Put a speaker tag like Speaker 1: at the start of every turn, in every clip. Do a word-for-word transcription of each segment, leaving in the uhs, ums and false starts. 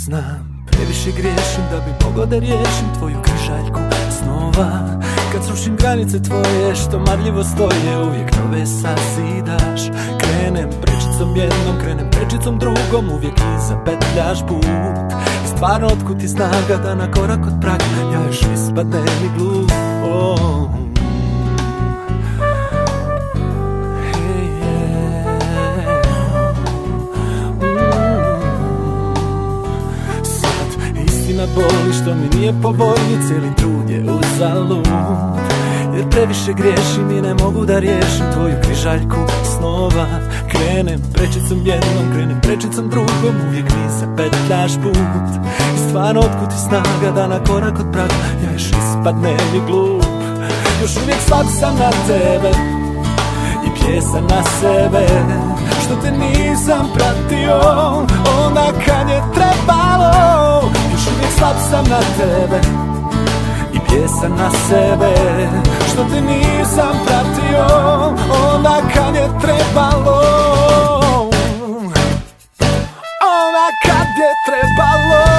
Speaker 1: znam, previše griješim da bi mogao da riješim tvoju križaljku snova. Kad srušim granice tvoje što marljivo stoje, uvijek nove sazidaš. Krenem prečicom jednom, krenem prečicom drugom, uvijek mi zapetljaš put. I stvarno otkud ti snaga da na korak od praga ja još ispadne mi glup. Oh. Boli što mi nije po volji, cijeli trud je uzalud. Jer previše griješim i ne mogu da riješim tvoju križaljku snova. Krenem prečicom jednom, krenem prečicom drugom, uvijek mi zapetljaš put. I stvarno otkud ti snaga da na korak od praga ja još ispadne mi glup. Još uvijek slab sam na tebe i pjesan na sebe, što te nisam pratio onda kad je trebalo. Još uvijek slab sam na tebe i pjesan na sebe, što te nisam pratio onda kad je trebalo. Onda kad je trebalo.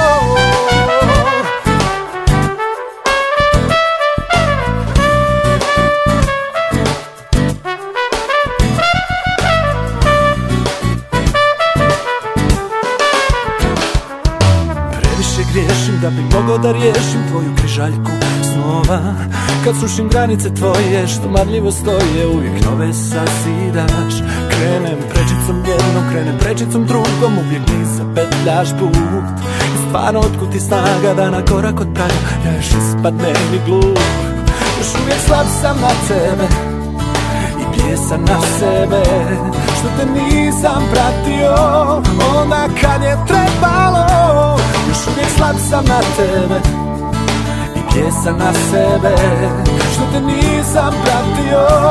Speaker 1: Griješim da bi mogao da riješim tvoju križaljku snova. Kad srušim granice tvoje što marljivo stoje, uvijek nove sazidaš. Krenem prečicom jednom, krenem prečicom drugom, uvijek mi zapetljaš put. I stvarno otkud ti snaga da na korak od praga ja još ispadne mi glup. Još uvijek slab sam na tebe i pjesan na sebe, što te nisam pratio onda kad je trebalo. Još uvijek slab sam na tebe i pjesan na sebe, što te nisam pratio